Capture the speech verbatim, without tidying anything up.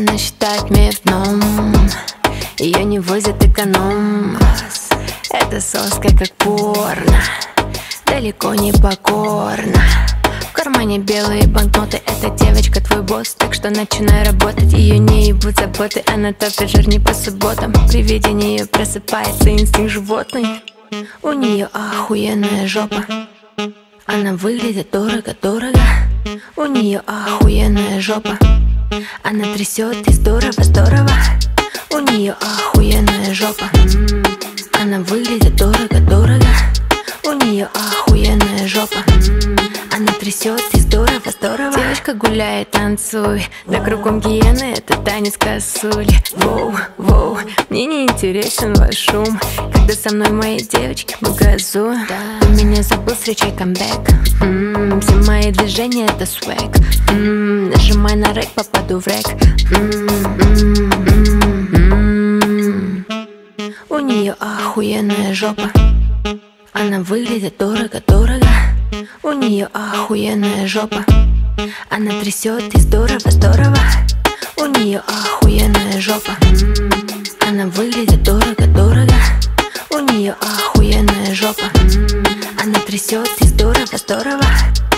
Она считает мир дном, ее не возят эконом. Это соска как порно, далеко не покорна. В кармане белые банкноты, эта девочка твой босс, так что начинай работать. Ее не ебут заботы, она топит жир не по субботам. При виде нее просыпается инстинкт животный. У нее охуенная жопа, она выглядит дорого-дорого. У нее охуенная жопа, она трясет и здорово-здорово. У нее охуенная жопа, она выглядит дорого-дорого. У нее охуенная жопа, она трясет и здорово-здорово. Девочка гуляет, танцуй, да кругом гиены, это танец косули. Воу, воу, мне не интересен ваш шум, когда со мной мои девочки мы газуем. Ты меня забыл, встречай камбэк. М-м, все мои движения это свэг. М-м, нажимай на рэк, попаду в рэк. М-м-м-м-м. У нее охуенная жопа, она выглядит дорого-дорого. У нее охуенная жопа, она трясет и здорово-здорово. У нее охуенная жопа, она выглядит дорого-дорого. У нее охуенная жопа, она трясет и здорово-здорово.